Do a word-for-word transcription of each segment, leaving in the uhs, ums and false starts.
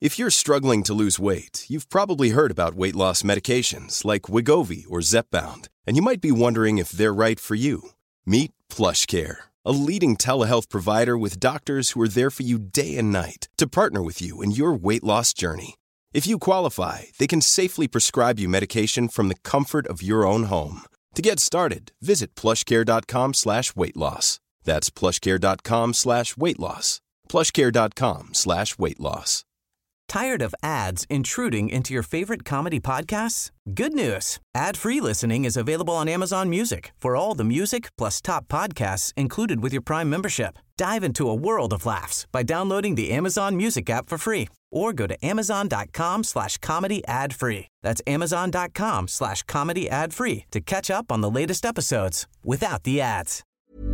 If you're struggling to lose weight, you've probably heard about weight loss medications like Wegovy or Zepbound, and you might be wondering if they're right for you. Meet PlushCare, a leading telehealth provider with doctors who are there for you day and night to partner with you in your weight loss journey. If you qualify, they can safely prescribe you medication from the comfort of your own home. To get started, visit plushcare.com slash weight loss. That's plushcare.com slash weight loss. plushcare.com slash weight loss. Tired of ads intruding into your favorite comedy podcasts? Good news. Ad-free listening is available on Amazon Music for all the music plus top podcasts included with your Prime membership. Dive into a world of laughs by downloading the Amazon Music app for free or go to amazon.com slash comedy ad free. That's amazon.com slash comedy ad free to catch up on the latest episodes without the ads.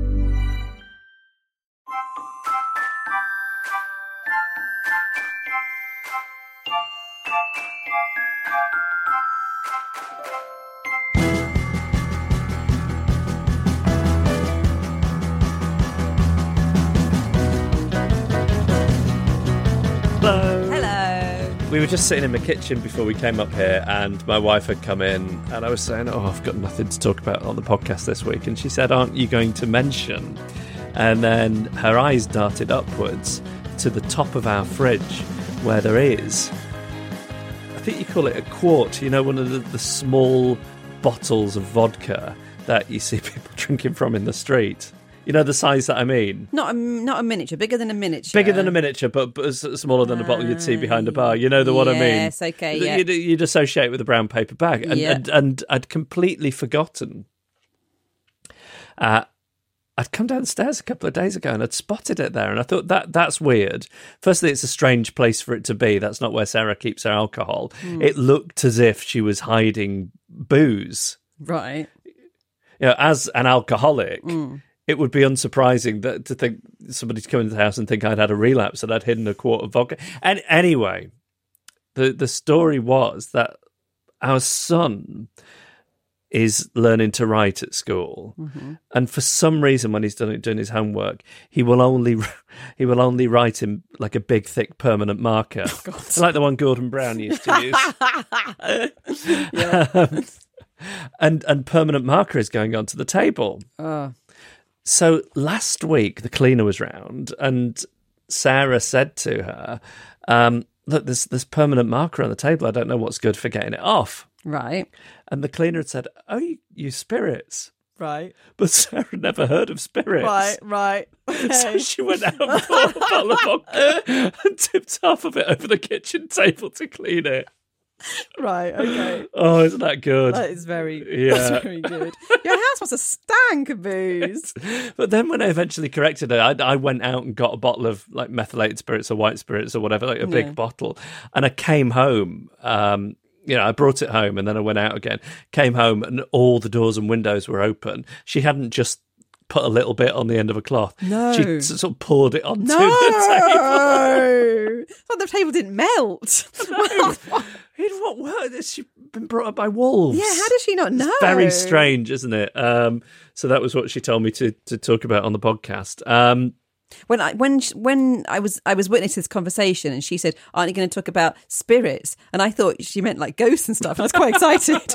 Hello. Hello. We were just sitting in the kitchen before we came up here, and my wife had come in, and I was saying, oh, I've got nothing to talk about on the podcast this week. And she said, aren't you going to mention? And then her eyes darted upwards to the top of our fridge, where there is, I think you call it a quart, you know, one of the, the small bottles of vodka that you see people drinking from in the street. You know the size that I mean? Not a, not a miniature, bigger than a miniature. Bigger than a miniature, but, but smaller than a bottle you'd see behind a bar. You know the what I mean? Yes, okay, yeah. You'd, you'd associate it with a brown paper bag. And, Yeah. and, and I'd completely forgotten. Uh, I'd come downstairs a couple of days ago and I'd spotted it there, and I thought, that that's weird. Firstly, it's a strange place for it to be. That's not where Sarah keeps her alcohol. Mm. It looked as if she was hiding booze. Right. You know, as an alcoholic... Mm. It would be unsurprising that to think somebody'd come into the house and think I'd had a relapse and I'd hidden a quart of vodka. And anyway, the the story was that our son is learning to write at school, Mm-hmm. and for some reason, when he's done doing his homework, he will only he will only write in like a big, thick, permanent marker, Oh, like the one Gordon Brown used to use. Yeah. um, and and permanent marker is going onto the table. Oh. So last week, the cleaner was round, and Sarah said to her, um, look, there's this permanent marker on the table. I don't know what's good for getting it off. Right. And the cleaner had said, oh, you use spirits. Right. But Sarah never heard of spirits. Right, right. Okay. So she went out and bought a bottle of vodka and tipped half of it over the kitchen table to clean it. Right, okay. Oh, isn't that good? That is very, Yeah. that's very good. Your house must have stank of booze. But then when I eventually corrected her, I, I went out and got a bottle of like methylated spirits or white spirits or whatever, like a big Yeah. bottle. And I came home, um, you know, I brought it home and then I went out again, came home and all the doors and windows were open. She hadn't just put a little bit on the end of a cloth. No. She sort of poured it onto No! the table. Well, the table didn't melt. What word? Has she been brought up by wolves? Yeah, how does she not know? It's very strange, isn't it? Um, so that was what she told me to, to talk about on the podcast. Um, When I when sh- when I was I was witness to this conversation, and she said, "Aren't you going to talk about spirits?" And I thought she meant like ghosts and stuff. And I was quite excited.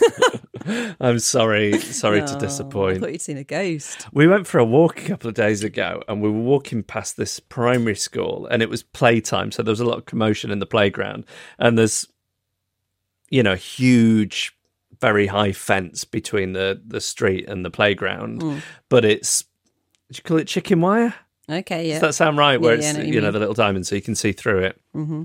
I'm sorry, sorry to Oh, disappoint. I thought you'd seen a ghost. We went for a walk a couple of days ago, and we were walking past this primary school, and it was playtime, so there was a lot of commotion in the playground, and there's, you know, huge, very high fence between the the street and the playground, Mm. but it's, do you call it chicken wire? Okay, yeah. Does that sound right? Where Yeah, yeah, I it's, know what you, you know, mean. the little diamond so you can see through it. Mm-hmm.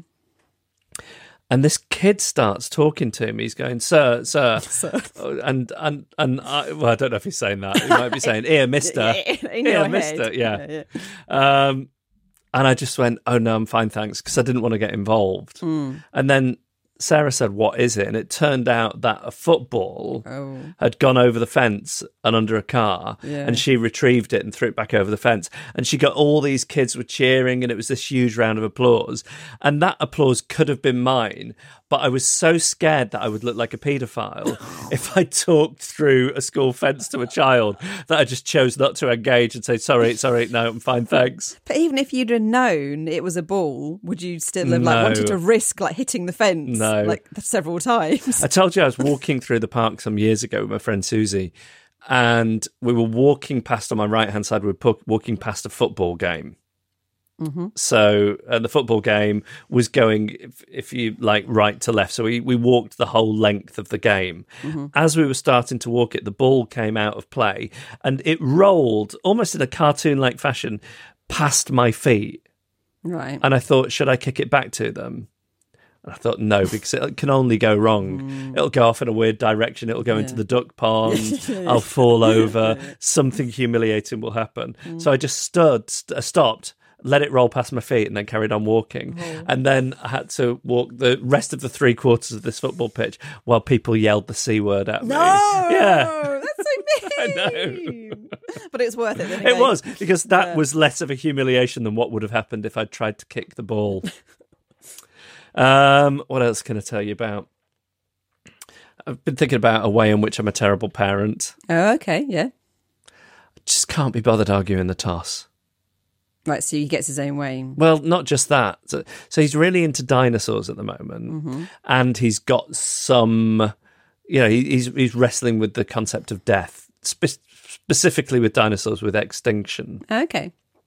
And this kid starts talking to him. He's going, sir, sir. Sir. Oh, And, and, and I, well, I don't know if he's saying that. He might be saying, here, mister. In Here, your mister. head. Yeah. Yeah, yeah. Um, and I just went, oh, no, I'm fine, thanks, because I didn't want to get involved. Mm. And then Sarah said, "What is it?" And it turned out that a football Oh. had gone over the fence and under a car, Yeah. and she retrieved it and threw it back over the fence. And she got all these kids were cheering, and it was this huge round of applause. And that applause could have been mine, but I was so scared that I would look like a paedophile if I talked through a school fence to a child that I just chose not to engage and say, sorry, sorry, no, I'm fine, thanks. But even if you'd have known it was a ball, would you still have like No. wanted to risk like hitting the fence No. like several times? I told you I was walking through the park some years ago with my friend Susie, and we were walking past, on my right-hand side, we were pu- walking past a football game. Mm-hmm. So uh, the football game was going, if, if you like, right to left. So we, we walked the whole length of the game. Mm-hmm. As we were starting to walk it, the ball came out of play and it rolled almost in a cartoon-like fashion past my feet. Right. And I thought, should I kick it back to them? And I thought, no, because it can only go wrong. Mm. It'll go off in a weird direction. It'll go Yeah. into the duck pond. Yeah, yeah. I'll fall over. Something humiliating will happen. Mm. So I just stood, st- stopped, let it roll past my feet, and then carried on walking. Oh. And then I had to walk the rest of the three quarters of this football pitch while people yelled the C word at me. No, Yeah. that's so I mean. know. But it's worth it. Then It again. was, because that Yeah. was less of a humiliation than what would have happened if I'd tried to kick the ball. um, what else can I tell you about? I've been thinking about a way in which I'm a terrible parent. Oh, okay, yeah. Just can't be bothered arguing the toss. Right, so he gets his own way. Well, not just that. So, so he's really into dinosaurs at the moment, Mm-hmm. and he's got some, you know, he, he's he's wrestling with the concept of death, spe- specifically with dinosaurs, with extinction. Okay.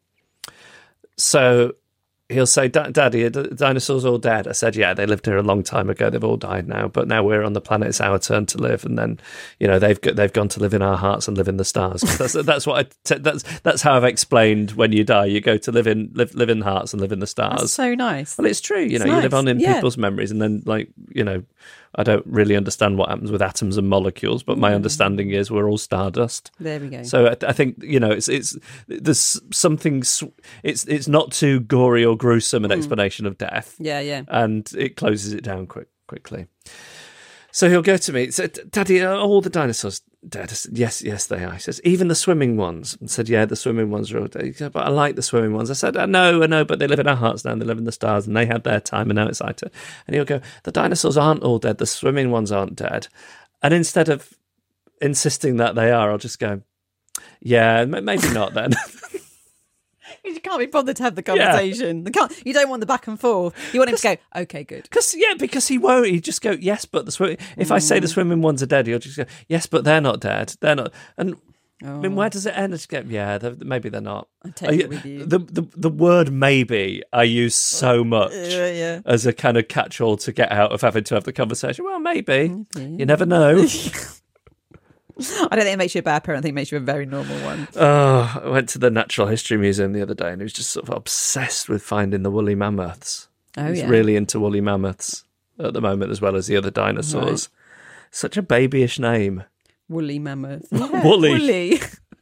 So he'll say, "Daddy, are the dinosaurs all dead?" I said, "Yeah, they lived here a long time ago. They've all died now, but now we're on the planet. It's our turn to live." And then, you know, they've got, they've gone to live in our hearts and live in the stars. That's that's what I t- that's that's how I've explained. When you die, you go to live in live live in hearts and live in the stars. That's so nice. Well, it's true. You know, It's you live nice. on in Yeah. people's memories, and then, like, you know, I don't really understand what happens with atoms and molecules, but my understanding is we're all stardust. There we go. So I, I think, you know, it's it's there's something. sw- It's it's not too gory or gruesome an explanation of death, yeah, yeah. and it closes it down quick quickly. So he'll go to me. So, Daddy, are all the dinosaurs dead? I said, yes, yes, they are. He says, even the swimming ones. I said, yeah, the swimming ones are all dead. He said, but I like the swimming ones. I said, I know, I know, but they live in our hearts now, and they live in the stars, and they had their time, and now it's our turn. And he'll go, the dinosaurs aren't all dead, the swimming ones aren't dead. And instead of insisting that they are, I'll just go, yeah, m- maybe not then. You can't be bothered to have the conversation. The can't, you don't want the back and forth. You want him to go, okay, good. Because yeah, because he won't. He just go, yes, but the swim. If I say the swimming ones are dead, he'll just go, yes, but they're not dead. They're not. And I mean, where does it end? I just go, yeah, they're, maybe they're not. I take it with you. The, the the word maybe I use so much Yeah, yeah. as a kind of catch-all to get out of having to have the conversation. Well, maybe. You never know. I don't think it makes you a bad parent. I think it makes you a very normal one. Oh, I went to the Natural History Museum the other day, and he was just sort of obsessed with finding the woolly mammoths. Oh, He's yeah. really into woolly mammoths at the moment, as well as the other dinosaurs. Such a babyish name. Woolly mammoth. Yeah, Woolly. Woolly.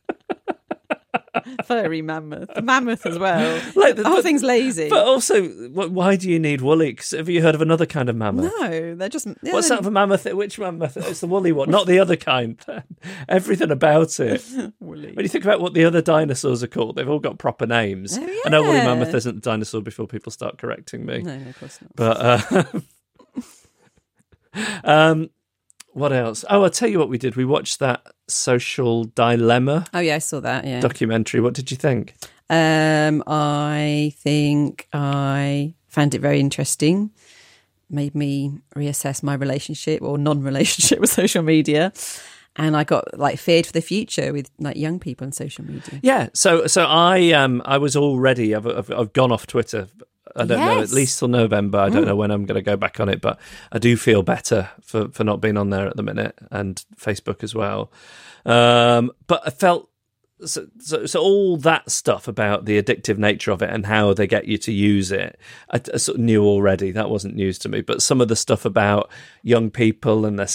Furry mammoth. Mammoth as well. Like the whole but- thing's lazy. But also, wh- why do you need woolly? 'Cause have you heard of another kind of mammoth? no, they're just... Yeah, What's they're- that of a mammoth? Which mammoth? It's the woolly one, not the other kind. Everything about it. Woolly. When you think about what the other dinosaurs are called, they've all got proper names. Oh, I know woolly yeah. mammoth isn't a dinosaur before people start correcting me. No, no, of course not. But uh, um, what else? Oh, I'll tell you what we did. We watched that Social Dilemma Oh, yeah, I saw that, yeah. documentary. What did you think? Um, I think I found it very interesting. Made me reassess my relationship or non-relationship with social media, and I got like feared for the future with like young people on social media. Yeah, so so I um I was already I've I've, I've gone off Twitter. I don't know, Yes. at least till November. I don't know when I'm going to go back on it, but I do feel better for, for not being on there at the minute, and Facebook as well. Um, but I felt so, so so all that stuff about the addictive nature of it and how they get you to use it, I, I sort of knew already. That wasn't news to me. But some of the stuff about young people and their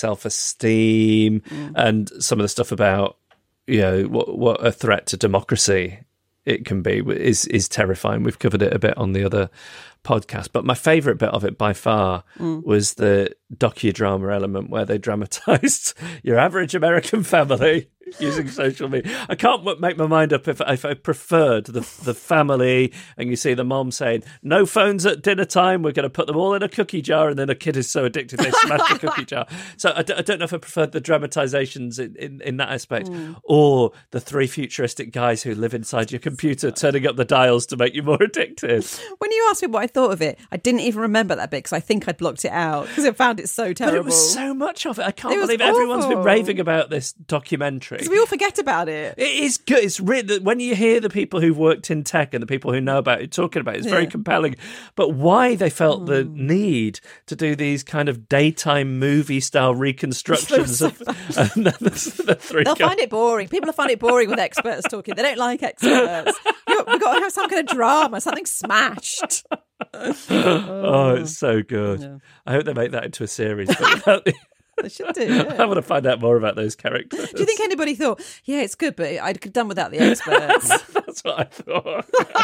self-esteem, and some of the stuff about, you know, what what a threat to democracy it can be is is terrifying. We've covered it a bit on the other podcast, but my favourite bit of it by far mm. was the docudrama element where they dramatised your average American family using social media. I can't make my mind up if, if I preferred the the family, and you see the mom saying, no phones at dinner time, we're going to put them all in a cookie jar, and then a kid is so addicted they smash the cookie jar. So I, d- I don't know if I preferred the dramatisations in, in, in that aspect mm. or the three futuristic guys who live inside your computer turning up the dials to make you more addicted. When you asked me what I thought of it, I didn't even remember that bit because I think I'd blocked it out because I found it so terrible. But it was so much of it. I can't it believe awful. Everyone's been raving about this documentary. Because we all forget about it. It is good. It's really, when you hear the people who've worked in tech and the people who know about it talking about it, it's yeah. very compelling. But why they felt mm. the need to do these kind of daytime movie style reconstructions of and the, the, the three They'll guys. find it boring. People will find it boring with experts talking. They don't like experts. You've got to have some kind of drama, something smashed. oh. oh, it's so good. Yeah. I hope they make that into a series. But they should do. Yeah. I want to find out more about those characters. Do you think anybody thought, yeah, it's good, but I'd have done without the experts? That's what I thought.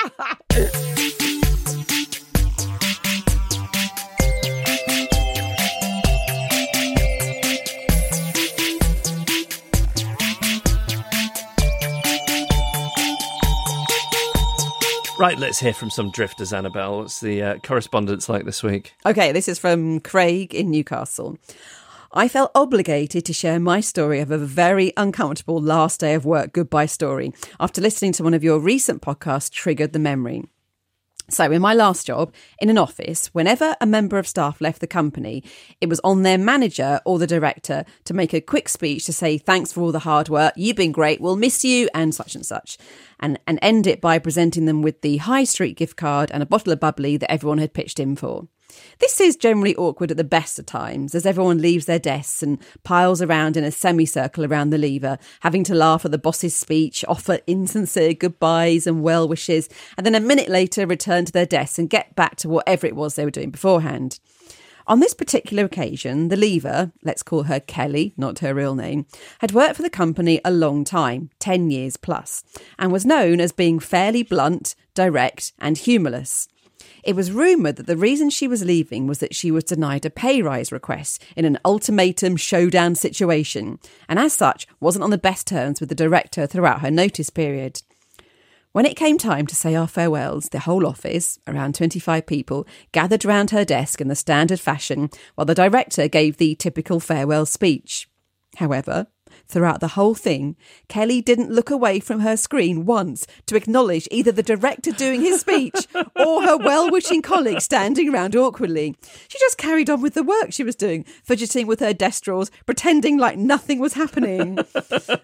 Right, let's hear from some drifters, Annabelle. What's the uh, correspondence like this week? Okay, this is from Craig in Newcastle. I felt obligated to share my story of a very uncomfortable last day of work goodbye story after listening to one of your recent podcasts triggered the memory. So in my last job, in an office, whenever a member of staff left the company, it was on their manager or the director to make a quick speech to say, thanks for all the hard work, you've been great, we'll miss you, and such and such. And, and end it by presenting them with the high street gift card and a bottle of bubbly that everyone had pitched in for. This is generally awkward at the best of times, as everyone leaves their desks and piles around in a semicircle around the lever, having to laugh at the boss's speech, offer insincere goodbyes and well wishes, and then a minute later return to their desks and get back to whatever it was they were doing beforehand. On this particular occasion, the leaver, let's call her Kelly, not her real name, had worked for the company a long time, ten years plus, and was known as being fairly blunt, direct and humourless. It was rumoured that the reason she was leaving was that she was denied a pay rise request in an ultimatum showdown situation, and as such wasn't on the best terms with the director throughout her notice period. When it came time to say our farewells, the whole office, around twenty-five people, gathered round her desk in the standard fashion while the director gave the typical farewell speech. However, throughout the whole thing, Kelly didn't look away from her screen once to acknowledge either the director doing his speech or her well-wishing colleague standing around awkwardly. She just carried on with the work she was doing, fidgeting with her desk drawers, pretending like nothing was happening. At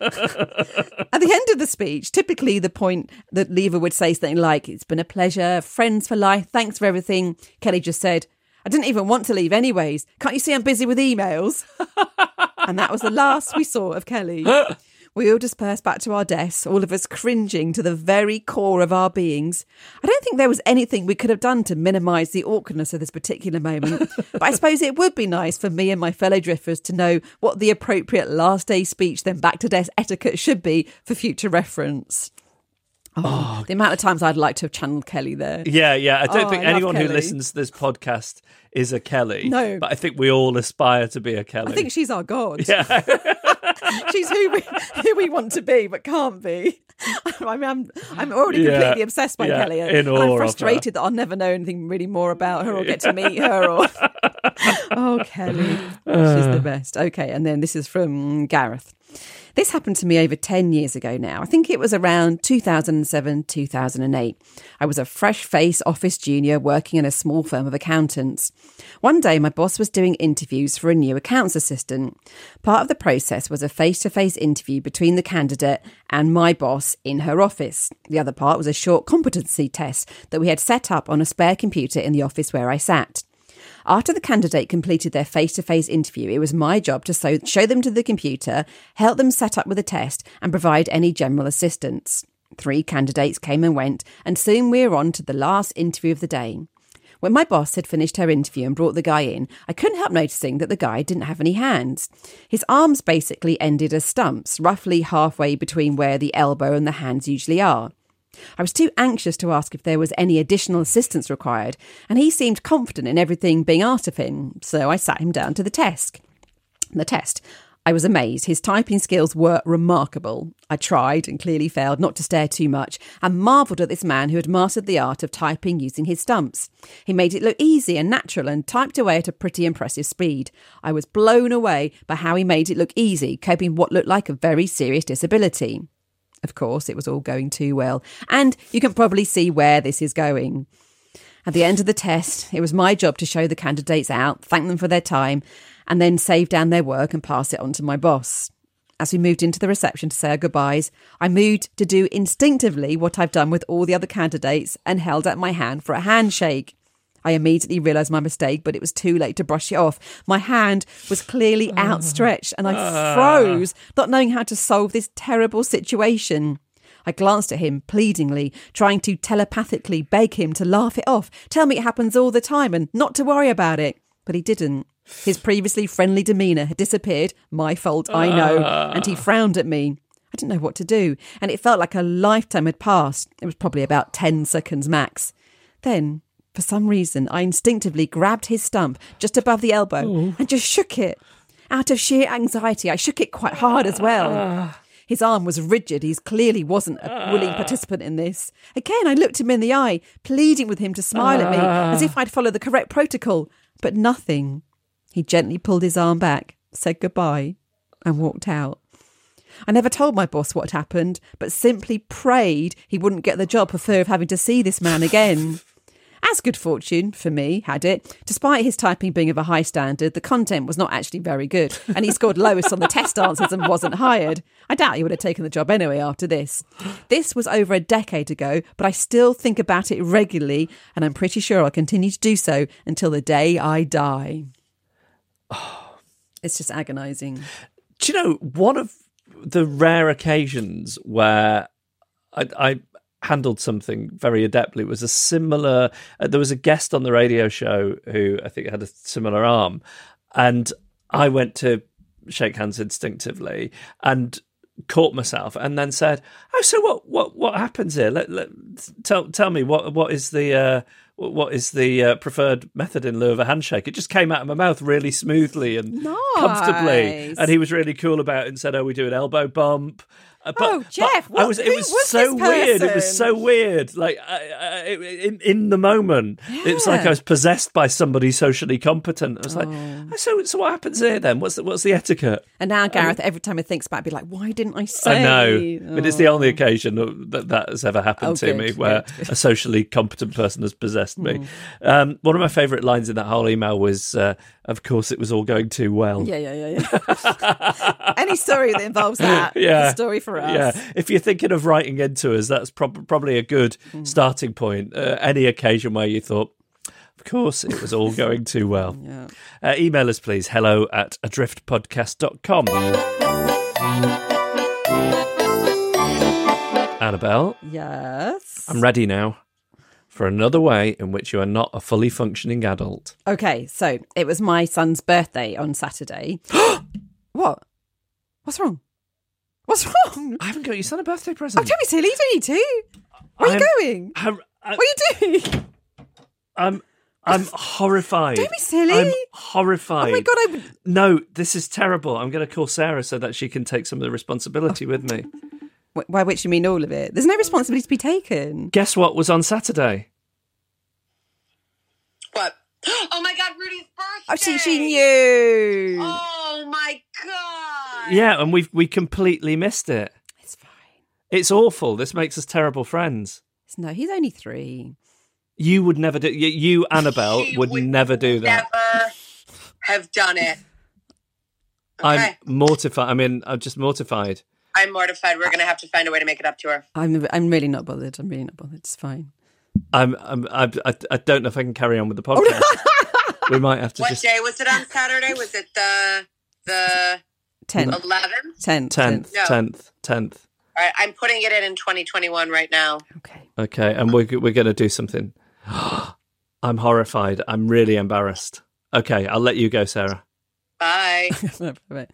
the end of the speech, typically the point that Lever would say something like, it's been a pleasure, friends for life, thanks for everything. Kelly just said, I didn't even want to leave anyways. Can't you see I'm busy with emails? And that was the last we saw of Kelly. We all dispersed back to our desks, all of us cringing to the very core of our beings. I don't think there was anything we could have done to minimise the awkwardness of this particular moment. But I suppose it would be nice for me and my fellow drifters to know what the appropriate last day speech then back to desk etiquette should be for future reference. Oh, oh, the amount of times I'd like to have channeled Kelly there. Yeah, yeah. I don't oh, think I anyone who listens to this podcast is a Kelly. No. But I think we all aspire to be a Kelly. I think she's our god. Yeah. She's who we who we want to be, but can't be. I mean, I'm, I'm already yeah. completely obsessed by yeah. Kelly. In and awe I'm of frustrated her. that I'll never know anything really more about her or get to meet her. Or Oh, Kelly. She's the best. Okay, and then this is from Gareth. This happened to me over ten years ago now. I think it was around two thousand seven, two thousand eight. I was a fresh-faced office junior working in a small firm of accountants. One day, my boss was doing interviews for a new accounts assistant. Part of the process was a face-to-face interview between the candidate and my boss in her office. The other part was a short competency test that we had set up on a spare computer in the office where I sat. After the candidate completed their face-to-face interview, it was my job to so- show them to the computer, help them set up with a test, and provide any general assistance. Three candidates came and went, and soon we were on to the last interview of the day. When my boss had finished her interview and brought the guy in, I couldn't help noticing that the guy didn't have any hands. His arms basically ended as stumps, roughly halfway between where the elbow and the hands usually are. I was too anxious to ask if there was any additional assistance required, and he seemed confident in everything being asked of him, so I sat him down to the test. The test. I was amazed. His typing skills were remarkable. I tried, and clearly failed, not to stare too much, and marvelled at this man who had mastered the art of typing using his stumps. He made it look easy and natural and typed away at a pretty impressive speed. I was blown away by how he made it look easy, coping with what looked like a very serious disability. Of course, it was all going too well, and you can probably see where this is going. At the end of the test, it was my job to show the candidates out, thank them for their time, and then save down their work and pass it on to my boss. As we moved into the reception to say our goodbyes, I moved to do instinctively what I've done with all the other candidates and held out my hand for a handshake. I immediately realised my mistake, but it was too late to brush it off. My hand was clearly outstretched and I froze, not knowing how to solve this terrible situation. I glanced at him pleadingly, trying to telepathically beg him to laugh it off, tell me it happens all the time and not to worry about it. But he didn't. His previously friendly demeanour had disappeared. My fault, I know. And he frowned at me. I didn't know what to do, and it felt like a lifetime had passed. It was probably about ten seconds max. Then, for some reason, I instinctively grabbed his stump just above the elbow Ooh. and just shook it. Out of sheer anxiety, I shook it quite hard as well. His arm was rigid. He clearly wasn't a willing participant in this. Again, I looked him in the eye, pleading with him to smile at me, as if I'd followed the correct protocol. But nothing. He gently pulled his arm back, said goodbye, and walked out. I never told my boss what had happened, but simply prayed he wouldn't get the job for fear of having to see this man again. As good fortune, for me, had it, despite his typing being of a high standard, the content was not actually very good, and he scored lowest on the test answers and wasn't hired. I doubt he would have taken the job anyway after this. This was over a decade ago, but I still think about it regularly, and I'm pretty sure I'll continue to do so until the day I die. Oh, it's just agonising. Do you know, one of the rare occasions where I, I handled something very adeptly was a similar... Uh, there was a guest on the radio show who I think had a similar arm, and I went to shake hands instinctively and caught myself and then said, oh, so what what, what happens here? Let, let, tell, tell me, what what is the... Uh, What is the uh, preferred method in lieu of a handshake? It just came out of my mouth really smoothly and nice. comfortably. And he was really cool about it and said, oh, we do an elbow bump. Uh, but, oh, Jeff, what, I was, it was, was so weird. It was so weird. Like I, I, in, in the moment, yeah. It was like I was possessed by somebody socially competent. I was oh. like, so, so what happens here then? What's the, what's the etiquette? And now Gareth, um, every time he thinks back, be like, why didn't I say? I know. Oh. But it's the only occasion that that has ever happened oh, to good, me where good, good. a socially competent person has possessed me. Mm. Um, one of my favourite lines in that whole email was, uh, of course, it was all going too well. Yeah, yeah, yeah. yeah. Any story that involves that yeah. is a story for us. Yeah. If you're thinking of writing into us, that's prob- probably a good mm. starting point. Uh, any occasion where you thought, of course, it was all going too well. yeah. uh, email us, please, hello at adrift podcast dot com. Annabelle? Yes? I'm ready now for another way in which you are not a fully functioning adult. Okay, so it was my son's birthday on Saturday. What? What's wrong? What's wrong? I haven't got your son a birthday present. Oh, don't be silly, don't you two? Where are you going? I'm, I'm, what are you doing? I'm I'm horrified. Don't be silly. I'm horrified. Oh my God. I... No, this is terrible. I'm going to call Sarah so that she can take some of the responsibility oh. with me. By which you mean all of it? There's no responsibility to be taken. Guess what was on Saturday? What? Oh my God, Rudy's birthday! Oh, she, she knew. Oh my God! Yeah, and we we completely missed it. It's fine. It's awful. This makes us terrible friends. No, he's only three. You would never do. You, you Annabelle, would, would never do that. Never have done it. Okay. I'm mortified. I mean, I'm just mortified. I'm mortified. We're going to have to find a way to make it up to her. I'm I'm really not bothered. I'm really not bothered. It's fine. I'm, I'm I, I don't know if I can carry on with the podcast. We might have to. What just... day was it on Saturday? Was it the the tenth, eleventh, tenth, tenth, tenth, tenth? All right, I'm putting it in in twenty twenty-one right now. Okay. Okay, and we're we're going to do something. I'm horrified. I'm really embarrassed. Okay, I'll let you go, Sarah. Bye.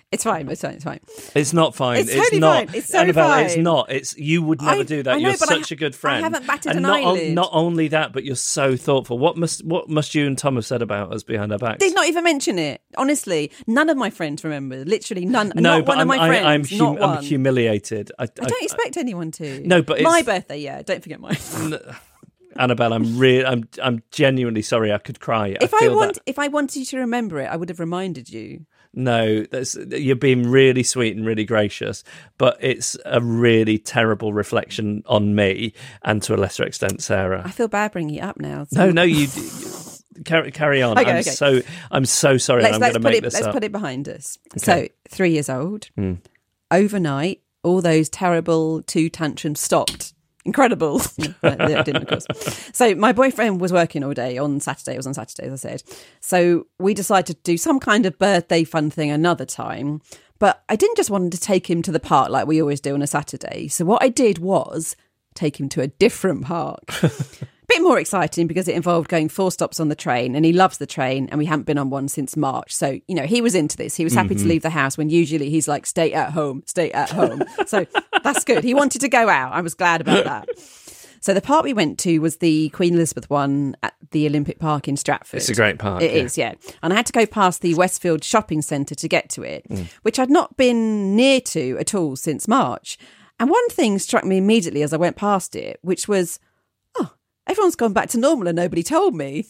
It's fine. It's fine. It's fine. It's not fine. It's It's, totally not. fine. It's so Annabelle, fine. It's not. It's you would never I- do that. I know, You're but I such ha- a good I friend. haven't batted and an not, eyelid. not only that, but you're so thoughtful. What must what must you and Tom have said about us behind our backs? Did not even mention it. Honestly, none of my friends remember. Literally none. no, not but one I'm, of my I, friends. I'm, hum- not one. I'm humiliated. I, I don't expect anyone to. No, but my it's- birthday. Yeah, don't forget mine. Annabelle, I'm really, I'm, I'm genuinely sorry. I could cry. If I I feel want, that. if I wanted you to remember it, I would have reminded you. No, that's, you're being really sweet and really gracious, but it's a really terrible reflection on me and to a lesser extent, Sarah. I feel bad bringing it up now. so- No, no, you, you carry, carry on. Okay, I'm okay. so, I'm so sorry. Let's, I'm let's going to put make it. this Let's up. put it behind us. Okay. So three years old, Mm. overnight, all those terrible two tantrums stopped. Incredible. No, they didn't, of course. So my boyfriend was working all day on Saturday. It was on Saturday, as I said. So we decided to do some kind of birthday fun thing another time. But I didn't just want to take him to the park like we always do on a Saturday. So what I did was take him to a different park. Bit more exciting because it involved going four stops on the train, and he loves the train, and we haven't been on one since March. So, you know, he was into this. He was happy Mm-hmm. to leave the house when usually he's like, stay at home, stay at home. So that's good. He wanted to go out. I was glad about that. So the park we went to was the Queen Elizabeth one at the Olympic Park in Stratford. It's a great park. It yeah. is, yeah. And I had to go past the Westfield shopping centre to get to it, Mm. which I'd not been near to at all since March. And one thing struck me immediately as I went past it, which was, oh, everyone's gone back to normal and nobody told me.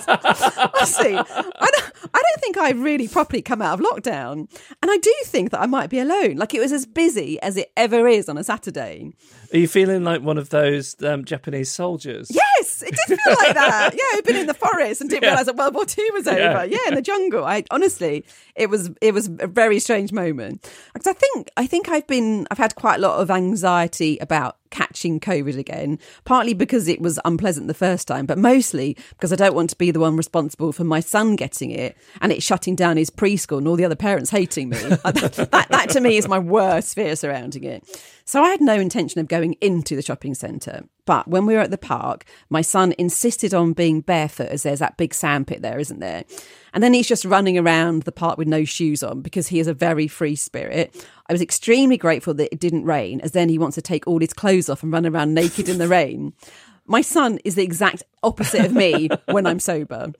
Honestly, I don't, I don't think I've really properly come out of lockdown. And I do think that I might be alone. Like, it was as busy as it ever is on a Saturday. Are you feeling like one of those um, Japanese soldiers? Yes, it did feel like that. Yeah, I'd been in the forest and didn't Yeah. realise that World War Two was over. Yeah. Yeah. in the jungle. I honestly, it was it was a very strange moment. Because I think I think I've been I've had quite a lot of anxiety about catching COVID again, partly because it was unpleasant the first time, but mostly because I don't want to be the one responsible for my son getting it and it shutting down his preschool and all the other parents hating me. that, that, that to me is my worst fear surrounding it. So I had no intention of going into the shopping centre. But when we were at the park, my son insisted on being barefoot, as there's that big sandpit there, isn't there? And then he's just running around the park with no shoes on because he is a very free spirit. I was extremely grateful that it didn't rain, as then he wants to take all his clothes off and run around naked in the rain. My son is the exact opposite of me when I'm sober.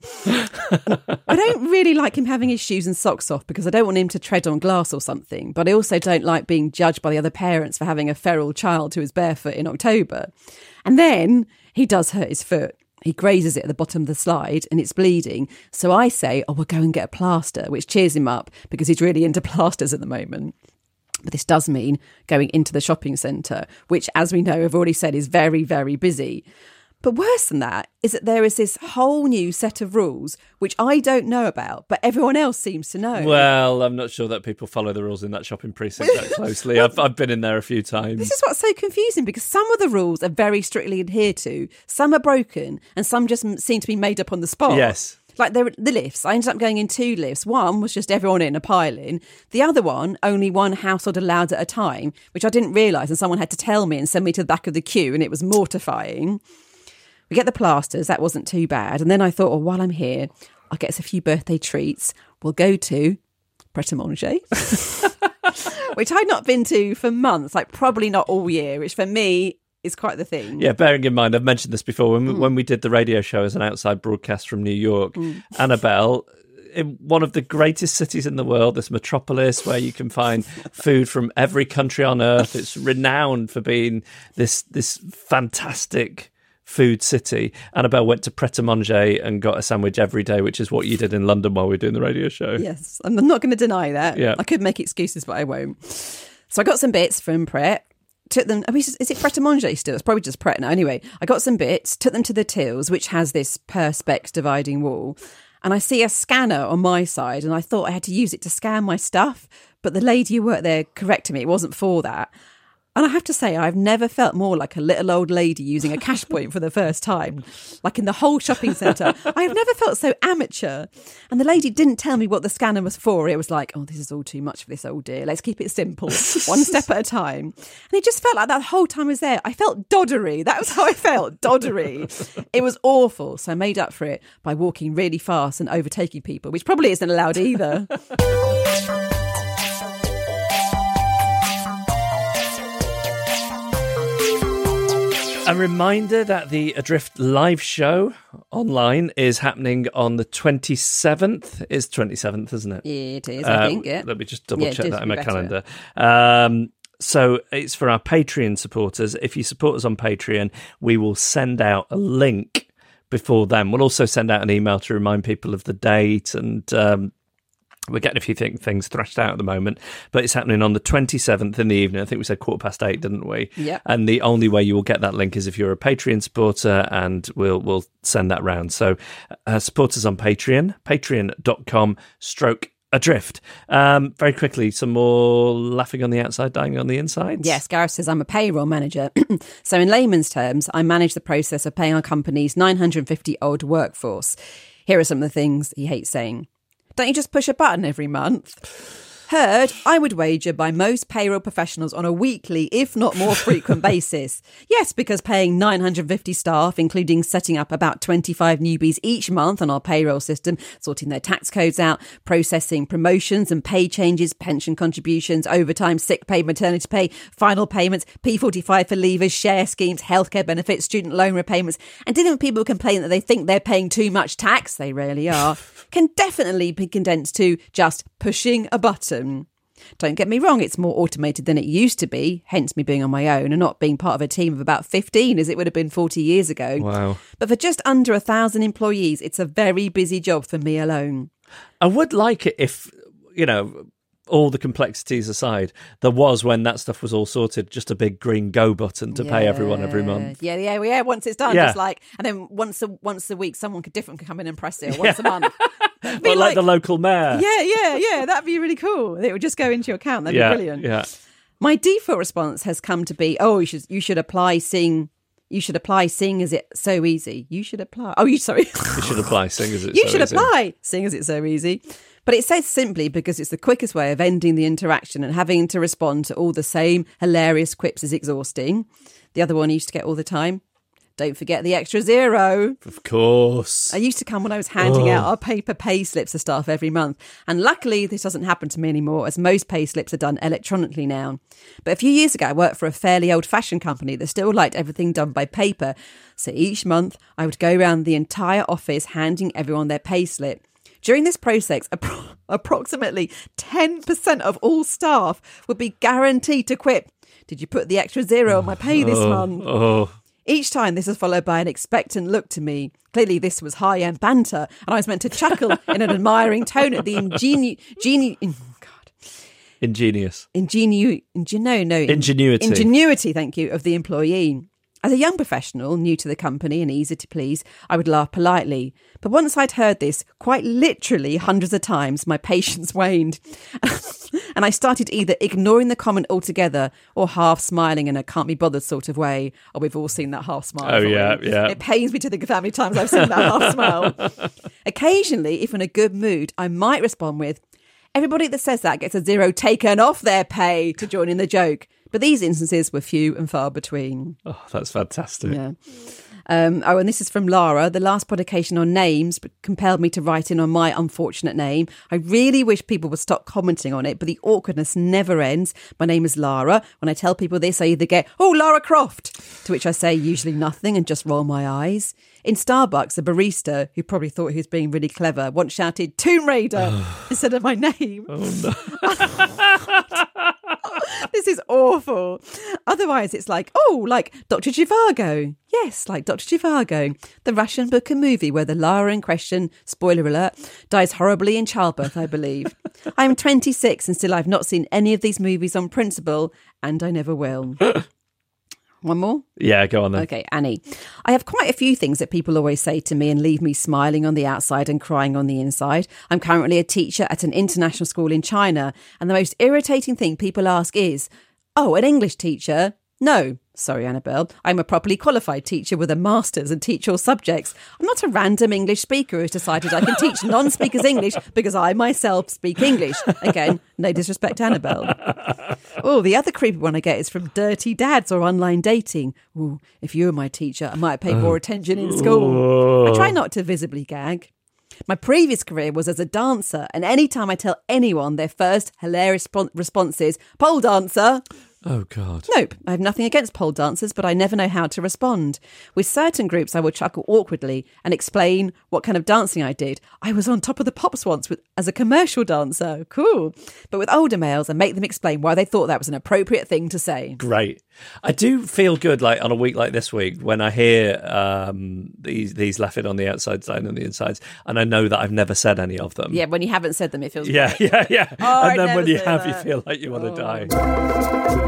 I don't really like him having his shoes and socks off because I don't want him to tread on glass or something. But I also don't like being judged by the other parents for having a feral child who is barefoot in October. And then he does hurt his foot. He grazes it at the bottom of the slide and it's bleeding. So I say, oh, we'll go and get a plaster, which cheers him up because he's really into plasters at the moment. But this does mean going into the shopping centre, which, as we know, I've already said, is very, very busy. But worse than that is that there is this whole new set of rules, which I don't know about, but everyone else seems to know. Well, I'm not sure that people follow the rules in that shopping precinct that closely. I've, I've been in there a few times. This is what's so confusing because some of the rules are very strictly adhered to, some are broken, and some just m- seem to be made up on the spot. Yes. Like there, the lifts, I ended up going in two lifts. One was just everyone in a pile in. The other one, only one household allowed at a time, which I didn't realise, and someone had to tell me and send me to the back of the queue, and it was mortifying. We get the plasters, that wasn't too bad. And then I thought, well, while I'm here, I'll get us a few birthday treats. We'll go to Pret a Manger, which I'd not been to for months, like probably not all year, which for me is quite the thing. Yeah, bearing in mind, I've mentioned this before, when, Mm. when we did the radio show as an outside broadcast from New York, mm. Annabelle, in one of the greatest cities in the world, this metropolis where you can find food from every country on earth. It's renowned for being this this fantastic food city. Annabelle went to Pret a Manger and got a sandwich every day, which is what you did in London while we were doing the radio show. Yes, I'm not going to deny that. Yeah. I could make excuses, but I won't. So I got some bits from Pret. Took them, I mean, is it Pret a Manger still? It's probably just Pret now. Anyway, I got some bits, took them to the tills, which has this perspex dividing wall. And I see a scanner on my side, and I thought I had to use it to scan my stuff. But the lady who worked there corrected me. It wasn't for that. And I have to say, I've never felt more like a little old lady using a cash point for the first time. Like in the whole shopping centre. I have never felt so amateur. And the lady didn't tell me what the scanner was for. It was like, oh, this is all too much for this old dear. Let's keep it simple. One step at a time. And it just felt like that the whole time I was there. I felt doddery. That was how I felt, doddery. It was awful. So I made up for it by walking really fast and overtaking people, which probably isn't allowed either. A reminder that the Adrift live show online is happening on the twenty-seventh. It's twenty-seventh, isn't it? It is, I uh, think, yeah. Let me just double Yeah, check that in my better. calendar. Um, so it's for our Patreon supporters. If you support us on Patreon, we will send out a link before then. We'll also send out an email to remind people of the date, and um, we're getting a few th- things thrashed out at the moment, but it's happening on the twenty-seventh in the evening. I think we said quarter past eight, didn't we? Yep. And the only way you will get that link is if you're a Patreon supporter, and we'll we'll send that round. So uh, supporters on Patreon, patreon.com stroke adrift. Um, very quickly, some more laughing on the outside, dying on the inside. Yes, Gareth says, I'm a payroll manager. So in layman's terms, I manage the process of paying our company's nine hundred fifty old workforce. Here are some of the things he hates saying. Don't you just push a button every month? Heard, I would wager, by most payroll professionals on a weekly, if not more frequent basis. Yes, because paying nine hundred fifty staff, including setting up about twenty-five newbies each month on our payroll system, sorting their tax codes out, processing promotions and pay changes, pension contributions, overtime, sick pay, maternity pay, final payments, P forty-five for leavers, share schemes, healthcare benefits, student loan repayments, and dealing with people who complain that they think they're paying too much tax, they rarely are, can definitely be condensed to just pushing a button. Don't get me wrong, it's more automated than it used to be, hence me being on my own and not being part of a team of about fifteen as it would have been forty years ago. Wow. But for just under a thousand employees, it's a very busy job for me alone. I would like it if, you know, all the complexities aside, there was, when that stuff was all sorted, just a big green go button to pay everyone every month. Yeah, yeah, yeah. Once it's done, Yeah. just like, and then once a once a week, someone could different could come in and press it. Or once a month. Be But like the local mayor. Yeah, yeah, yeah. That'd be really cool. It would just go into your account. That'd yeah, be brilliant. Yeah. My default response has come to be, "Oh, you should you should apply seeing you should apply seeing as it's so easy. You should apply. Oh, you sorry. You should apply, seeing as it's you so should easy. apply seeing as it's so easy." But it says simply because it's the quickest way of ending the interaction, and having to respond to all the same hilarious quips is exhausting. The other one I used to get all the time. Don't forget the extra zero. Of course. I used to come when I was handing Oh. out our paper pay slips to staff every month. And luckily, this doesn't happen to me anymore, as most pay slips are done electronically now. But a few years ago, I worked for a fairly old-fashioned company that still liked everything done by paper. So each month, I would go around the entire office handing everyone their pay slip. During this process, appro- approximately ten percent of all staff would be guaranteed to quip, "Did you put the extra zero on my pay this month?" Oh. Each time, this was followed by an expectant look to me. Clearly, this was high-end banter, and I was meant to chuckle in an admiring tone at the ingenu... Genu- in, God. Ingenious. Ingenu... Ingen- no, no. in- Ingenuity. Ingenuity, thank you, of the employee. As a young professional, new to the company and easy to please, I would laugh politely. But once I'd heard this, quite literally hundreds of times, my patience waned. And I started either ignoring the comment altogether or half smiling in a can't be bothered sort of way. Oh, we've all seen that half smile. Oh, haven't we? yeah, yeah. It pains me to think of how many times I've seen that half smile. Occasionally, if in a good mood, I might respond with, "Everybody that says that gets a zero taken off their pay," to join in the joke. But these instances were few and far between. Oh, that's fantastic. Yeah. Um, oh, and this is from Lara. The last publication on names compelled me to write in on my unfortunate name. I really wish people would stop commenting on it, but the awkwardness never ends. My name is Lara. When I tell people this, I either get, "Oh, Lara Croft," to which I say usually nothing and just roll my eyes. In Starbucks, a barista, who probably thought he was being really clever, once shouted Tomb Raider instead of my name. Oh, no. This is awful. Otherwise, it's like, oh, like Doctor Zhivago. Yes, like Doctor Zhivago, the Russian book and movie where the Lara in question, spoiler alert, dies horribly in childbirth, I believe. I'm twenty-six and still I've not seen any of these movies on principle, and I never will. One more? Yeah, go on then. Okay, Annie. I have quite a few things that people always say to me and leave me smiling on the outside and crying on the inside. I'm currently a teacher at an international school in China, and the most irritating thing people ask is, "Oh, an English teacher?" No, sorry, Annabelle. I'm a properly qualified teacher with a master's and teach all subjects. I'm not a random English speaker who's decided I can teach non-speakers English because I myself speak English. Again, no disrespect to Annabelle. Oh, the other creepy one I get is from dirty dads or online dating. Ooh, if you were my teacher, I might pay more attention in school. I try not to visibly gag. My previous career was as a dancer, and any time I tell anyone their first hilarious response is, "Pole dancer," Oh, God. Nope, I have nothing against pole dancers, but I never know how to respond. With certain groups, I will chuckle awkwardly and explain what kind of dancing I did. I was on Top of the Pops once with, as a commercial dancer. Cool. But with older males, I make them explain why they thought that was an appropriate thing to say. Great. I do feel good, like on a week like this week, when I hear um, these these laughing on the outside side and the insides, and I know that I've never said any of them. Yeah, when you haven't said them, it feels Yeah, great. yeah, yeah. Oh, and I then never when you say have, that. you feel like you want to Oh. die.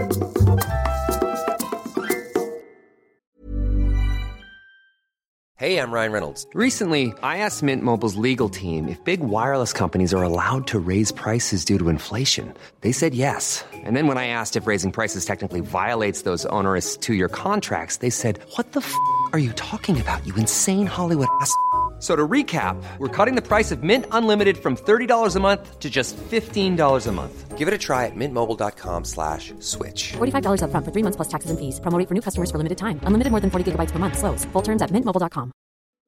Hey, I'm Ryan Reynolds. Recently, I asked Mint Mobile's legal team if big wireless companies are allowed to raise prices due to inflation. They said yes. And then when I asked if raising prices technically violates those onerous two-year contracts, they said, what the f*** are you talking about, you insane Hollywood ass f- So to recap, we're cutting the price of Mint Unlimited from thirty dollars a month to just fifteen dollars a month. Give it a try at mintmobile.com slash switch. forty-five dollars up front for three months plus taxes and fees. Promo rate for new customers for limited time. Unlimited more than forty gigabytes per month. Slows full terms at mint mobile dot com.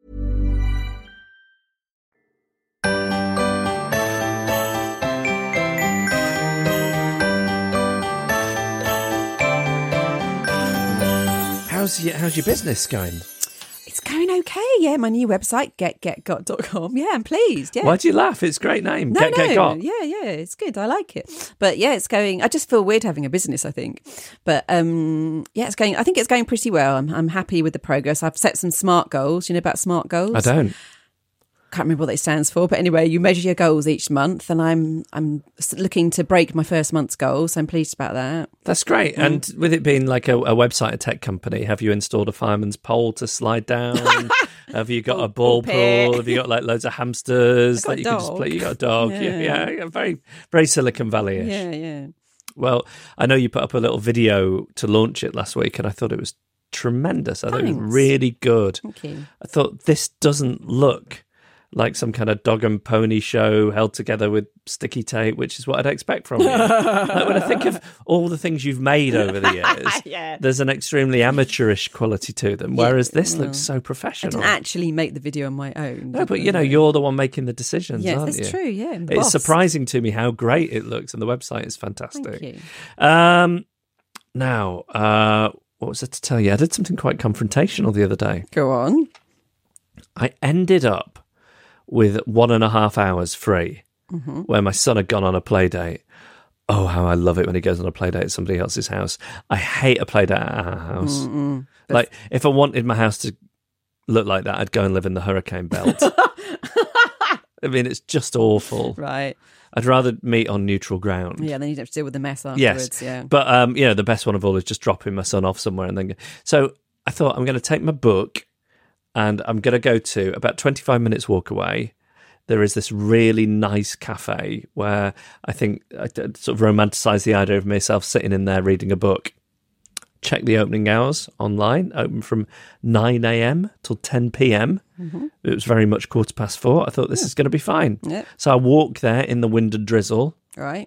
How's your, how's your business going? It's going okay, yeah. My new website, get get got dot com. Yeah, I'm pleased, yeah. Why do you laugh? It's a great name. No, Get, no, Get, Got. yeah, yeah, it's good. I like it. But yeah, it's going. I just feel weird having a business, I think. But um, yeah, it's going. I think it's going pretty well. I'm, I'm happy with the progress. I've set some SMART goals. You know about SMART goals? I don't. Can't remember what it stands for, but anyway, you measure your goals each month, and I'm I'm looking to break my first month's goal, so I'm pleased about that. That's great. Mm. And with it being like a, a website, a tech company, have you installed a fireman's pole to slide down? Have you got Ball- a ball ball pit. pool? Have you got like loads of hamsters I got that a you can just dog. play? You got a dog. Yeah, Yeah. yeah, yeah, very, very Silicon Valley-ish. Yeah, yeah. Well, I know you put up a little video to launch it last week, and I thought it was tremendous. I thought it was Thanks. really good. Thank you. I thought this doesn't look like some kind of dog and pony show held together with sticky tape, which is what I'd expect from you. Like when I think of all the things you've made over the years, Yeah. there's an extremely amateurish quality to them, whereas this well, looks so I professional. didn't actually make the video on my own. No, but you know, you're the one making the decisions, Yes, aren't that's you? true, yeah, I'm the It's boss. surprising to me how great it looks, and the website is fantastic. Thank you. Um, now, uh, what was it to tell you? I did something quite confrontational the other day. Go on. I ended up with one and a half hours free, Mm-hmm. where my son had gone on a play date. Oh, how I love it when he goes on a play date at somebody else's house. I hate a play date at our house. Mm-mm. Like, if I wanted my house to look like that, I'd go and live in the hurricane belt. I mean, it's just awful. Right. I'd rather meet on neutral ground. Yeah, then you don't have to deal with the mess afterwards. Yes, Yeah. but um, you know, the best one of all is just dropping my son off somewhere and then. Go. So I thought I'm going to take my book, and I'm going to go to about twenty-five minutes walk away. There is this really nice cafe where I think I sort of romanticise the idea of myself sitting in there reading a book. Check the opening hours online, open from nine a.m. till ten p.m. Mm-hmm. It was very much quarter past four. I thought this is going to be fine. Yeah. So I walk there in the wind and drizzle, Right.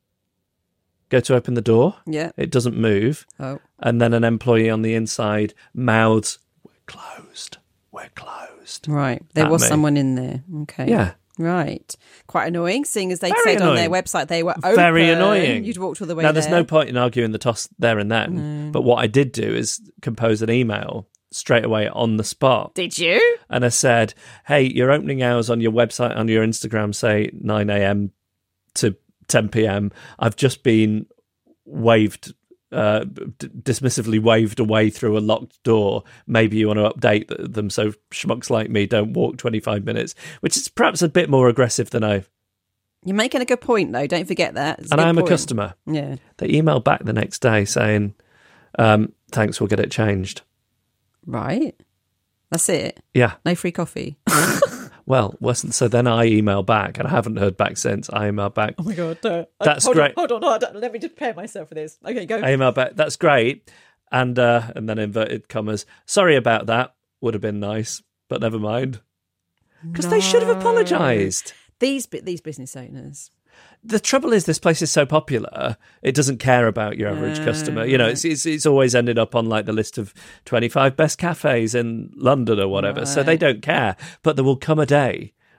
go to open the door. Yeah. It doesn't move. Oh. And then an employee on the inside mouths, "We're closed. We're closed." Right. There At was me. someone in there. Okay. Yeah. Right. Quite annoying, seeing as they Very said on their annoying. website they were open. Very annoying. You'd walked all the way Now, there's there. no point in arguing the toss there and then. But what I did do is compose an email straight away on the spot. Did you? And I said, hey, your opening hours on your website, on your Instagram, say nine a.m. to ten p.m. I've just been waved, uh, d- dismissively waved away through a locked door. Maybe you want to update th- them so schmucks like me don't walk twenty-five minutes, which is perhaps a bit more aggressive than I... You're making a good point, though. Don't forget that. It's And good I am a point. customer. Yeah. They emailed back the next day saying, um, thanks, we'll get it changed. Right. That's it. Yeah. No free coffee. Well, wasn't so then I email back, and I haven't heard back since. I email back. Oh my God. Uh, That's hold great. On, hold on, hold on. Let me just prepare myself for this. Okay, go. I email back. That's great. And uh, and then inverted commas. Sorry about that. Would have been nice, but never mind. Because they should have apologised. These bu- these business owners. The trouble is, this place is so popular, it doesn't care about your average Ah, customer. You know, it's, it's it's always ended up on like the list of twenty-five best cafes in London or whatever. So they Right. don't care. But there will come a day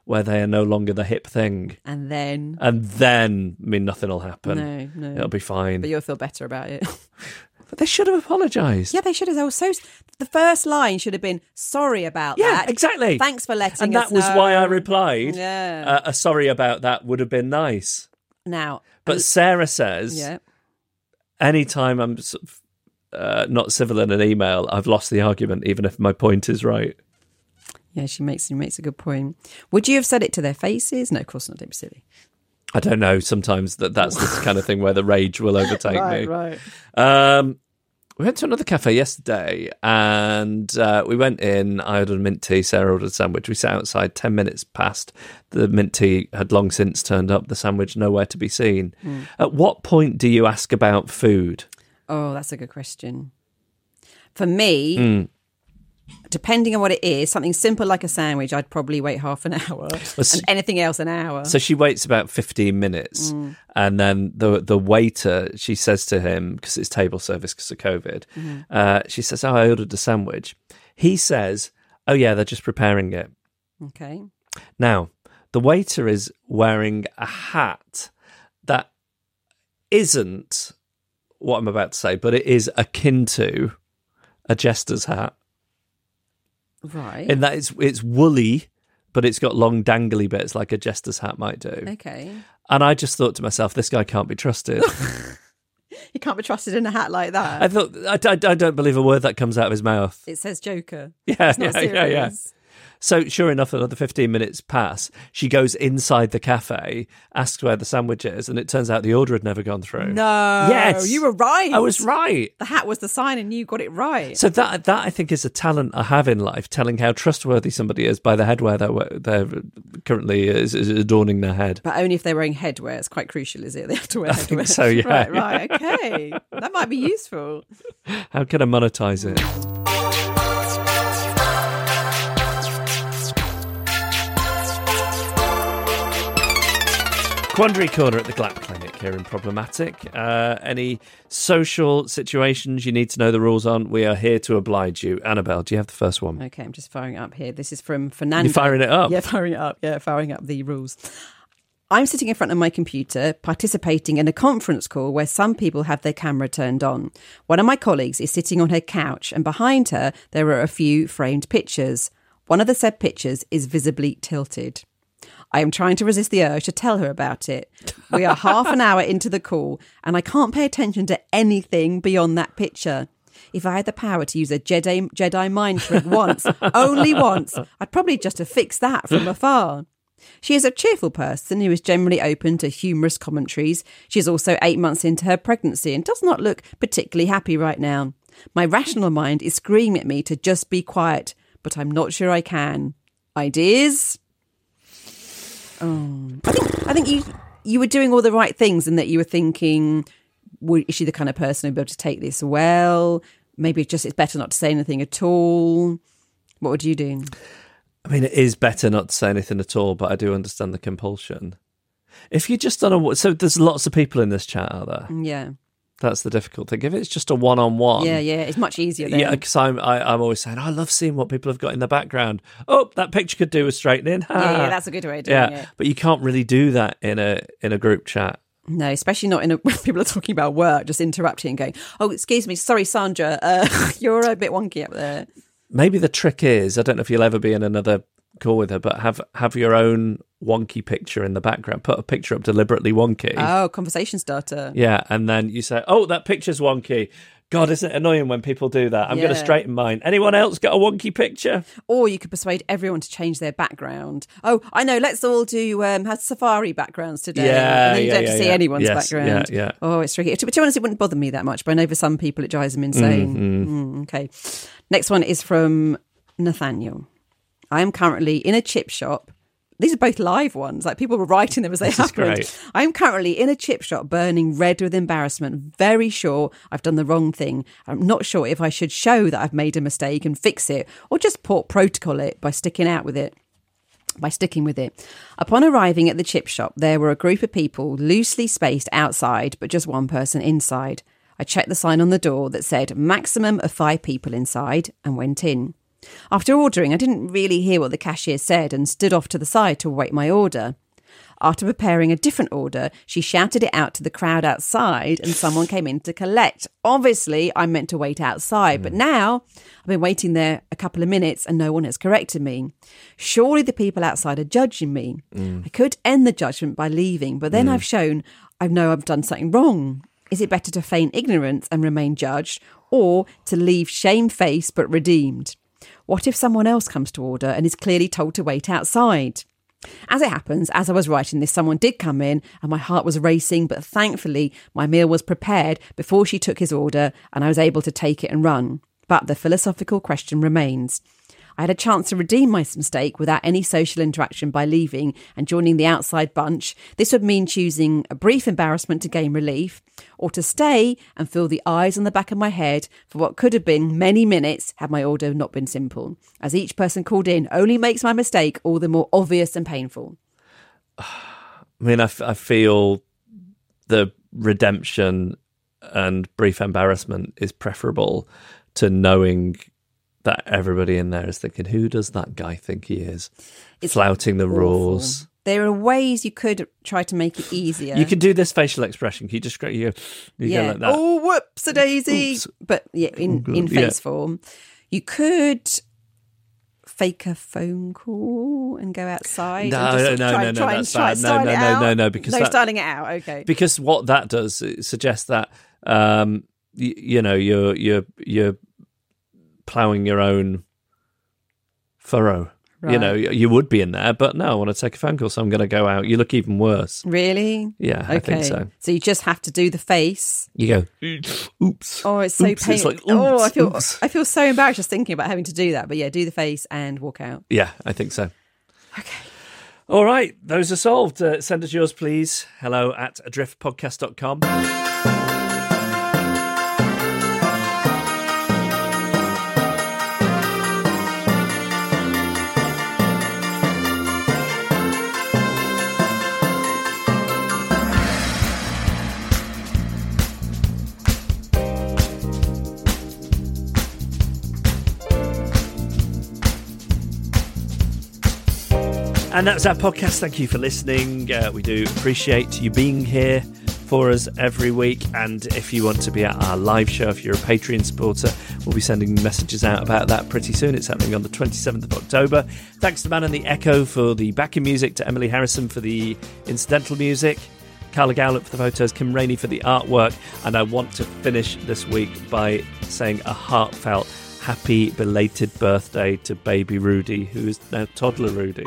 where they are no longer the hip thing. And then... And then, I mean, nothing will happen. No, no. It'll be fine. But you'll feel better about it. But they should have apologised. Yeah, they should have. They were so... The first line should have been, sorry about yeah, that. Yeah, exactly. Thanks for letting and us And that was know. why I replied, yeah. uh, a sorry about that would have been nice. Now... But um, Sarah says, yeah. anytime I'm sort of, uh, not civil in an email, I've lost the argument, even if my point is right. Yeah, she makes she makes a good point. Would you have said it to their faces? No, of course not. Don't be silly. I don't know. Sometimes that that's the kind of thing where the rage will overtake right, me. Right, Um, we went to another cafe yesterday, and uh, we went in. I ordered a mint tea. Sarah ordered a sandwich. We sat outside. Ten minutes past, the mint tea had long since turned up. The sandwich nowhere to be seen. Mm. At what point do you ask about food? Oh, that's a good question. For me, mm. depending on what it is, something simple like a sandwich, I'd probably wait half an hour, well, and anything else an hour. So she waits about fifteen minutes, mm. and then the the waiter, she says to him, because it's table service because of COVID, mm-hmm. uh, she says, oh, I ordered a sandwich. He says, oh yeah, they're just preparing it. Okay. Now, the waiter is wearing a hat that isn't what I'm about to say, but it is akin to a jester's hat. Right. In that it's it's woolly, but it's got long dangly bits like a jester's hat might do. Okay. And I just thought to myself, this guy can't be trusted. He can't be trusted in a hat like that. I thought, I, I, I don't believe a word that comes out of his mouth. It says Joker. Yeah, it's not yeah, yeah, yeah. So sure enough, another fifteen minutes pass. She goes inside the cafe, asks where the sandwich is, and it turns out the order had never gone through. No. Yes. You were right. I was right. The hat was the sign and you got it right. So that, that I think is a talent I have in life, telling how trustworthy somebody is by the headwear they're, they're currently is, is adorning their head. But only if they're wearing headwear. It's quite crucial, is it? They have to wear I headwear. think so, yeah. Right, right, okay. That might be useful. How can I monetize it? Quandary Corner at the Glap Clinic here in Problematic. Uh, any social situations you need to know the rules on, we are here to oblige you. Annabelle, do you have the first one? Okay, I'm just firing it up here. This is from Fernando. You're firing it up? Yeah, firing it up. Yeah, firing up the rules. I'm sitting in front of my computer, participating in a conference call where some people have their camera turned on. One of my colleagues is sitting on her couch, and behind her, there are a few framed pictures. One of the said pictures is visibly tilted. I am trying to resist the urge to tell her about it. We are half an hour into the call and I can't pay attention to anything beyond that picture. If I had the power to use a Jedi, Jedi mind trick once, only once, I'd probably just have fixed that from afar. She is a cheerful person who is generally open to humorous commentaries. She is also eight months into her pregnancy and does not look particularly happy right now. My rational mind is screaming at me to just be quiet, but I'm not sure I can. Ideas? Oh, I think I think you you were doing all the right things, and that you were thinking, well, is she the kind of person who'd be able to take this well? Maybe it's just it's better not to say anything at all. What would you do? I mean, it is better not to say anything at all, but I do understand the compulsion. If you're just on a so there's lots of people in this chat, are there? Yeah. That's the difficult thing. If it's just a one-on-one... Yeah, yeah, it's much easier then. Yeah, because I'm, I, I'm always saying, oh, I love seeing what people have got in the background. Oh, that picture could do with straightening. yeah, yeah, that's a good way of doing yeah, it. But you can't really do that in a in a group chat. No, especially not in a, when people are talking about work, just interrupting and going, oh, excuse me, sorry, Sandra, uh, you're a bit wonky up there. Maybe the trick is, I don't know if you'll ever be in another call with her, but have have your own wonky picture in the background. Put a picture up deliberately wonky. Oh, conversation starter. Yeah, and then you say, oh, that picture's wonky. God, isn't it annoying when people do that? I'm Yeah. going to straighten mine. Anyone else got a wonky picture? Or you could persuade everyone to change their background. Oh, I know, let's all do um, have safari backgrounds today. Yeah, and then you yeah, don't yeah, have to see yeah. anyone's Yes, background. yeah, yeah. Oh, it's tricky. To, to be honest, it wouldn't bother me that much, but I know for some people it drives them insane. Mm, okay. Next one is from Nathaniel. I am currently in a chip shop. These are both live ones. Like people were writing them as they This is happened. great. I am currently in a chip shop burning red with embarrassment. Very sure I've done the wrong thing. I'm not sure if I should show that I've made a mistake and fix it or just port protocol it by sticking out with it. By sticking with it. Upon arriving at the chip shop, there were a group of people loosely spaced outside, but just one person inside. I checked the sign on the door that said maximum of five people inside and went in. After ordering, I didn't really hear what the cashier said and stood off to the side to await my order. After preparing a different order, she shouted it out to the crowd outside and someone came in to collect. Obviously, I meant to wait outside, mm. but now I've been waiting there a couple of minutes and no one has corrected me. Surely the people outside are judging me. Mm. I could end the judgment by leaving, but then mm. I've shown I know I've done something wrong. Is it better to feign ignorance and remain judged, or to leave shamefaced but redeemed? What if someone else comes to order and is clearly told to wait outside? As it happens, as I was writing this, someone did come in and my heart was racing, but thankfully my meal was prepared before she took his order and I was able to take it and run. But the philosophical question remains. I had a chance to redeem my mistake without any social interaction by leaving and joining the outside bunch. This would mean choosing a brief embarrassment to gain relief, or to stay and feel the eyes on the back of my head for what could have been many minutes had my order not been simple. As each person called in only makes my mistake all the more obvious and painful. I mean, I, f- I feel the redemption and brief embarrassment is preferable to knowing that everybody in there is thinking, who does that guy think he is? It's flouting the awful. rules. There are ways you could try to make it easier. You could do this facial expression. Can you just go, you, you yeah. go like that? Oh, whoops a daisy. Oops. But yeah, in, oh, in face yeah. form. You could fake a phone call and go outside. No, and just no, try, no, no, try that's and bad. No, no, no, no, no, because no that, styling it out. Okay. Because what that does, it suggests that um, you, you know you're you're you're ploughing your own furrow. Right. You know, you would be in there, but no, I want to take a phone call, so I'm going to go out. You look even worse. Really? Yeah, okay. I think so. So you just have to do the face. You go, oops. Oh, it's so oops. painful. It's like, oh, I feel oops. I feel so embarrassed just thinking about having to do that. But yeah, do the face and walk out. Yeah, I think so. Okay. All right, those are solved. Uh, send us yours, please. Hello at adrift podcast dot com. And that's our podcast. Thank you for listening. Uh, we do appreciate you being here for us every week. And if you want to be at our live show, if you're a Patreon supporter, we'll be sending messages out about that pretty soon. It's happening on the twenty-seventh of October. Thanks to Man and the Echo for the backing music, to Emily Harrison for the incidental music, Carla Gowlett for the photos, Kim Rainey for the artwork. And I want to finish this week by saying a heartfelt happy belated birthday to baby Rudy, who is now toddler Rudy.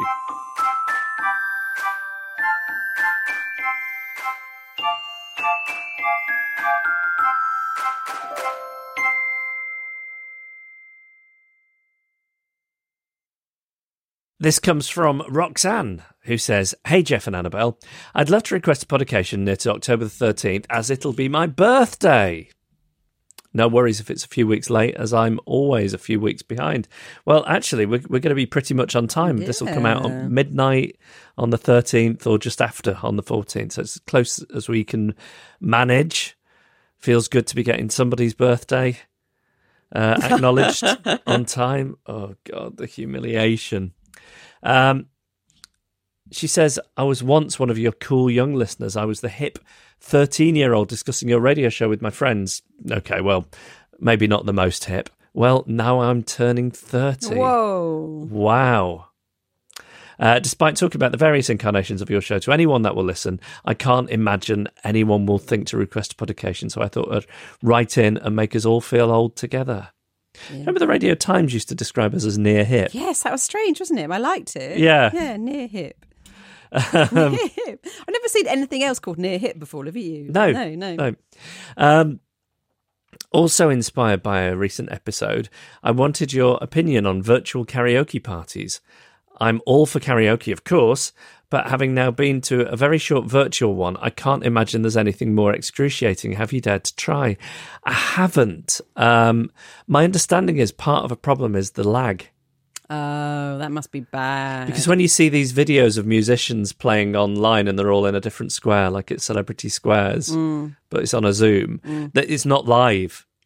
This comes from Roxanne, who says, "Hey, Jeff and Annabelle, I'd love to request a podcast near to October the thirteenth, as it'll be my birthday. No worries if it's a few weeks late, as I'm always a few weeks behind." Well, actually, we're, we're going to be pretty much on time. Yeah. This will come out at midnight on the thirteenth or just after on the fourteenth. So it's as close as we can manage. Feels good to be getting somebody's birthday uh, acknowledged on time. Oh, God, the humiliation. Um, she says, "I was once one of your cool young listeners. I was the hip thirteen-year-old discussing your radio show with my friends." Okay, well, maybe not the most hip. Well, now I'm turning thirty. Whoa. Wow. Uh, despite talking about the various incarnations of your show to anyone that will listen, I can't imagine anyone will think to request a publication, so I thought I'd write in and make us all feel old together. Yeah. Remember the Radio Times used to describe us as near hip? Yes, that was strange, wasn't it? I liked it. Yeah. Yeah, near hip. Um, near hip. I've never seen anything else called near hip before, have you? No. No, no. no. Um, also inspired by a recent episode, I wanted your opinion on virtual karaoke parties. I'm all for karaoke, of course, but having now been to a very short virtual one, I can't imagine there's anything more excruciating. Have you dared to try? I haven't. Um, my understanding is part of a problem is the lag. Oh, that must be bad. Because when you see these videos of musicians playing online and they're all in a different square, like it's Celebrity Squares, mm. but it's on a Zoom, mm. that it's not live.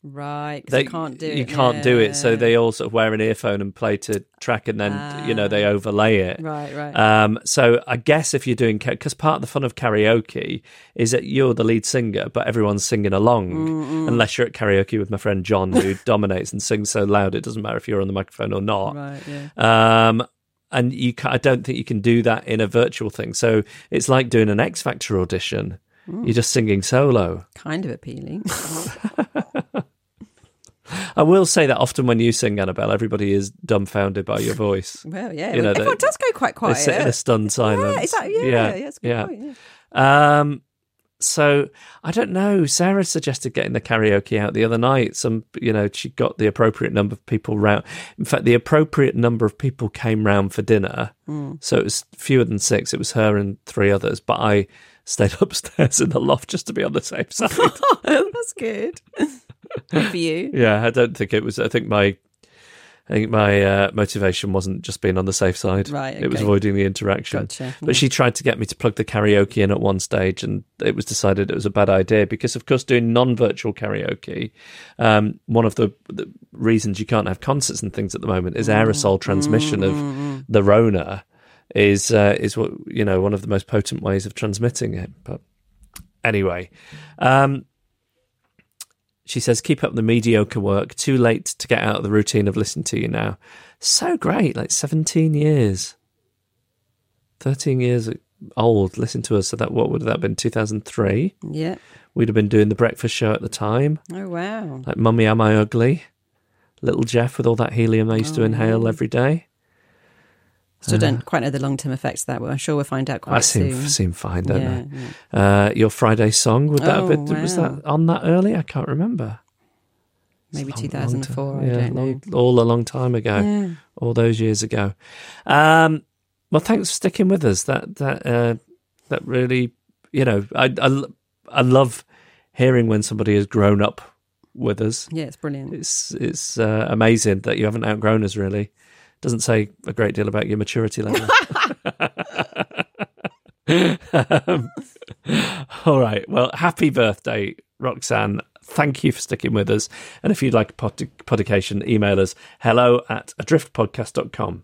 Right, 'cause They you can't do it. You can't do it, so Yeah. they all sort of wear an earphone and play to track, and then Ah. you know they overlay it. Right, right. Um, so I guess if you're doing, because part of the fun of karaoke is that you're the lead singer, but everyone's singing along, Mm-mm. unless you're at karaoke with my friend John, who dominates and sings so loud it doesn't matter if you're on the microphone or not. Right, yeah. Um, and you, ca- I don't think you can do that in a virtual thing. So it's like doing an X Factor audition. Mm. You're just singing solo. Kind of appealing. I will say that often when you sing, Annabelle, everybody is dumbfounded by your voice. Well, yeah. You know, everyone they- does go quite quiet. They sit in a stunned silence. Yeah, exactly. Yeah, yeah, yeah, that's a good yeah. point, yeah. Um, so I don't know. Sarah suggested getting the karaoke out the other night. Some, you know, she got the appropriate number of people round. In fact, the appropriate number of people came round for dinner. Mm. So it was fewer than six. It was her and three others. But I stayed upstairs in the loft just to be on the safe side. That's good. Good for you. Yeah, I don't think it was. I think my, I think my uh, motivation wasn't just being on the safe side. Right, It was okay. avoiding the interaction. Gotcha. But she tried to get me to plug the karaoke in at one stage, and it was decided it was a bad idea because, of course, doing non-virtual karaoke, um, one of the, the reasons you can't have concerts and things at the moment is aerosol transmission mm, of mm, mm. the Rona. Is uh, is what you know one of the most potent ways of transmitting it. But anyway. Um, She says, keep up the mediocre work. Too late to get out of the routine of listening to you now. So great, like seventeen years. thirteen years old, listen to us. So that, what would that have been, two thousand three? Yeah. We'd have been doing the breakfast show at the time. Oh, wow. Like Mummy, Am I Ugly? Little Jeff with all that helium I used Oh, to inhale wow. every day. Still Uh, don't quite know the long-term effects of that, but I'm sure we'll find out quite I seem, soon. seem fine, don't Yeah, I? Uh, your Friday song, would that Oh, have been, was wow. that on that early? I can't remember. Maybe Long- two thousand four, long I time- yeah, don't long, know. all a long time ago, Yeah. all those years ago. Um, well, thanks for sticking with us. That that uh, that really, you know, I, I I love hearing when somebody has grown up with us. Yeah, it's brilliant. It's it's uh, amazing that you haven't outgrown us. Really, doesn't say a great deal about your maturity level. um, all right. Well, happy birthday, Roxanne. Thank you for sticking with us. And if you'd like a pod- podication, email us hello at adriftpodcast dot com.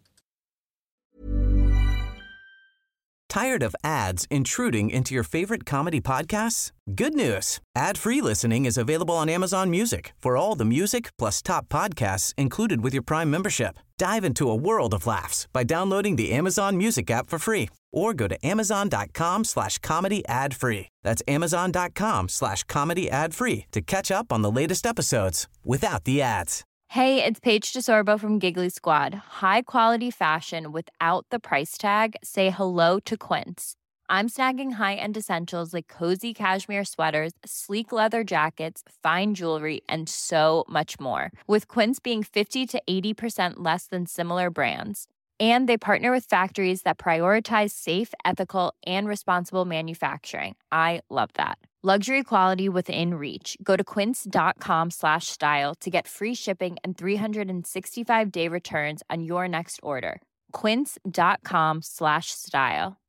Tired of ads intruding into your favorite comedy podcasts? Good news. Ad-free listening is available on Amazon Music for all the music plus top podcasts included with your Prime membership. Dive into a world of laughs by downloading the Amazon Music app for free or go to amazon.com slash comedy ad free. That's amazon.com slash comedy ad free to catch up on the latest episodes without the ads. Hey, it's Paige DeSorbo from Giggly Squad. High quality fashion without the price tag. Say hello to Quince. I'm snagging high-end essentials like cozy cashmere sweaters, sleek leather jackets, fine jewelry, and so much more. With Quince being fifty to eighty percent less than similar brands. And they partner with factories that prioritize safe, ethical, and responsible manufacturing. I love that. Luxury quality within reach. Go to quince.com slash style to get free shipping and three sixty-five day returns on your next order. Quince.com slash style.